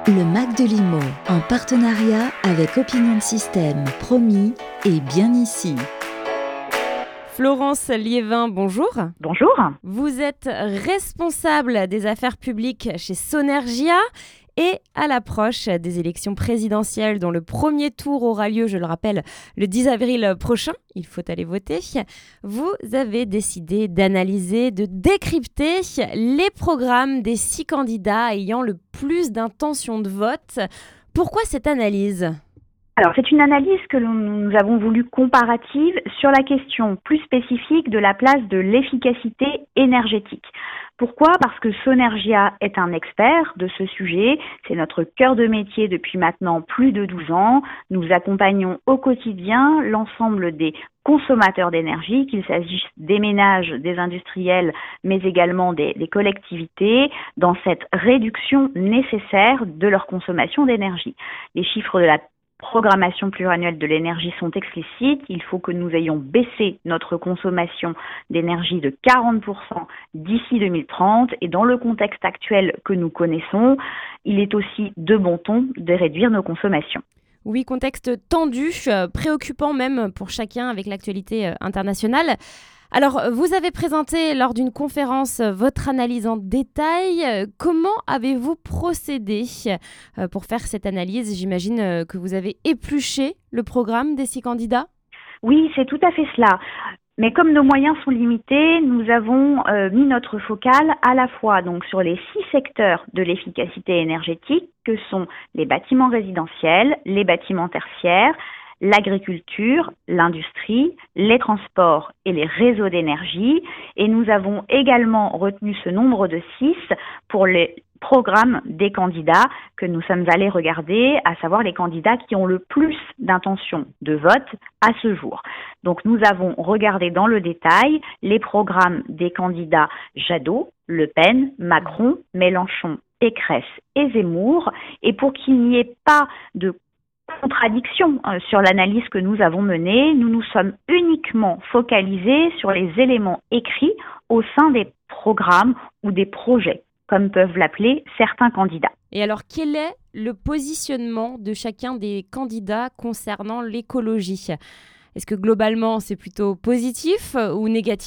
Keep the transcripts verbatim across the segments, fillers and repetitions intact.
Le Mac de Limo, en partenariat avec Opinion System, promis et bien ici. Florence Liévin, bonjour. Bonjour. Vous êtes responsable des affaires publiques chez Sonergia et à l'approche des élections présidentielles dont le premier tour aura lieu, je le rappelle, le dix avril prochain, il faut aller voter, vous avez décidé d'analyser, de décrypter les programmes des six candidats ayant le plus d'intentions de vote. Pourquoi cette analyse ? Alors, c'est une analyse que nous avons voulu comparative sur la question plus spécifique de la place de l'efficacité énergétique. Pourquoi ? Parce que Sonergia est un expert de ce sujet. C'est notre cœur de métier depuis maintenant plus de douze ans. Nous accompagnons au quotidien l'ensemble des consommateurs d'énergie, qu'il s'agisse des ménages, des industriels, mais également des, des collectivités, dans cette réduction nécessaire de leur consommation d'énergie. Les chiffres de la programmation pluriannuelle de l'énergie sont explicites. Il faut que nous ayons baissé notre consommation d'énergie de quarante pour cent d'ici deux mille trente. Et dans le contexte actuel que nous connaissons, il est aussi de bon ton de réduire nos consommations. Oui, contexte tendu, préoccupant même pour chacun avec l'actualité internationale. Alors, vous avez présenté lors d'une conférence votre analyse en détail. Comment avez-vous procédé pour faire cette analyse ? J'imagine que vous avez épluché le programme des six candidats ? Oui, c'est tout à fait cela. Mais comme nos moyens sont limités, nous avons euh, mis notre focale à la fois donc sur les six secteurs de l'efficacité énergétique que sont les bâtiments résidentiels, les bâtiments tertiaires, l'agriculture, l'industrie, les transports et les réseaux d'énergie. Et nous avons également retenu ce nombre de six pour les programmes des candidats que nous sommes allés regarder, à savoir les candidats qui ont le plus d'intentions de vote à ce jour. Donc nous avons regardé dans le détail les programmes des candidats Jadot, Le Pen, Macron, Mélenchon, Pécresse et Zemmour. Et pour qu'il n'y ait pas de contradiction euh, sur l'analyse que nous avons menée, nous nous sommes uniquement focalisés sur les éléments écrits au sein des programmes ou des projets, comme peuvent l'appeler certains candidats. Et alors, quel est le positionnement de chacun des candidats concernant l'écologie ? Est-ce que globalement, c'est plutôt positif ou négatif ?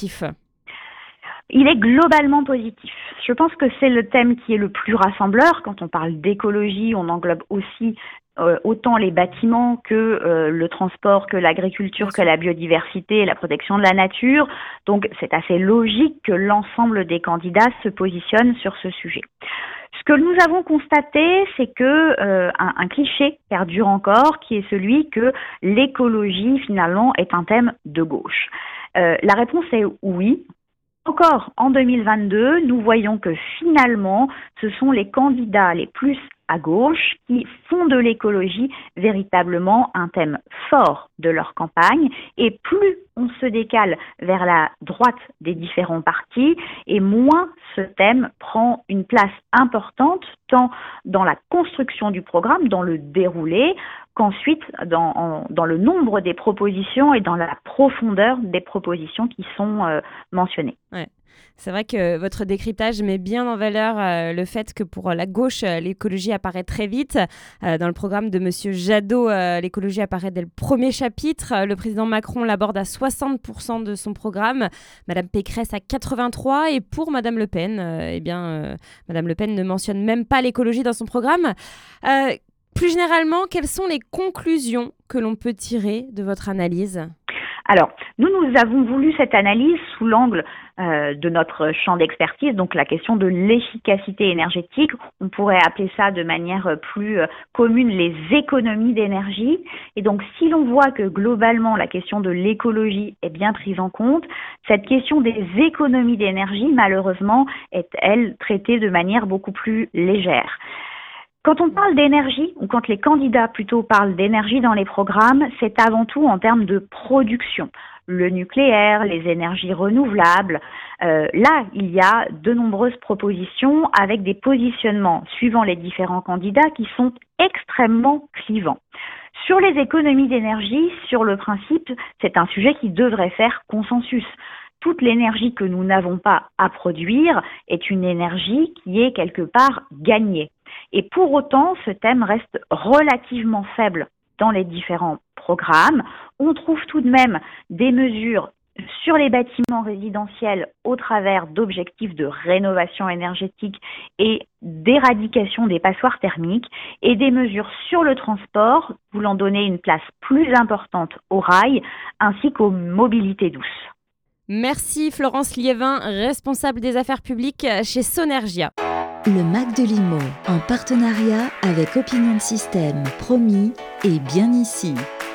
Il est globalement positif. Je pense que c'est le thème qui est le plus rassembleur. Quand on parle d'écologie, on englobe aussi euh, autant les bâtiments que euh, le transport, que l'agriculture, que la biodiversité et la protection de la nature. Donc, c'est assez logique que l'ensemble des candidats se positionnent sur ce sujet. Ce que nous avons constaté, c'est que euh, un, un cliché perdure encore, qui est celui que l'écologie, finalement, est un thème de gauche. Euh, la réponse est oui. Encore en deux mille vingt-deux, nous voyons que finalement, ce sont les candidats les plus à gauche qui font de l'écologie véritablement un thème fort de leur campagne. Et plus on se décale vers la droite des différents partis, et moins ce thème prend une place importante tant dans la construction du programme, dans le déroulé, qu'ensuite dans, en, dans le nombre des propositions et dans la profondeur des propositions qui sont euh, mentionnées. Ouais. C'est vrai que votre décryptage met bien en valeur euh, le fait que pour la gauche, euh, l'écologie apparaît très vite. Euh, dans le programme de Monsieur Jadot, euh, l'écologie apparaît dès le premier chapitre. Euh, le président Macron l'aborde à soixante pour cent de son programme, Madame Pécresse à quatre-vingt-trois pour cent, et pour Madame Le Pen, euh, eh bien, euh, Madame Le Pen ne mentionne même pas l'écologie dans son programme. Euh, plus généralement, quelles sont les conclusions que l'on peut tirer de votre analyse ? Alors, nous, nous avons voulu cette analyse sous l'angle euh, de notre champ d'expertise, donc la question de l'efficacité énergétique. On pourrait appeler ça de manière plus euh, commune les économies d'énergie. Et donc, si l'on voit que globalement, la question de l'écologie est bien prise en compte, cette question des économies d'énergie, malheureusement, est, elle, traitée de manière beaucoup plus légère. Quand on parle d'énergie, ou quand les candidats plutôt parlent d'énergie dans les programmes, c'est avant tout en termes de production. Le nucléaire, les énergies renouvelables. Euh, là, il y a de nombreuses propositions avec des positionnements suivant les différents candidats qui sont extrêmement clivants. Sur les économies d'énergie, sur le principe, c'est un sujet qui devrait faire consensus. Toute l'énergie que nous n'avons pas à produire est une énergie qui est quelque part gagnée. Et pour autant, ce thème reste relativement faible dans les différents programmes. On trouve tout de même des mesures sur les bâtiments résidentiels au travers d'objectifs de rénovation énergétique et d'éradication des passoires thermiques et des mesures sur le transport voulant donner une place plus importante aux rails ainsi qu'aux mobilités douces. Merci Florence Liévin, responsable des affaires publiques chez Sonergia. Le Mac de Limo, en partenariat avec Opinion System, Promis et Bien Ici.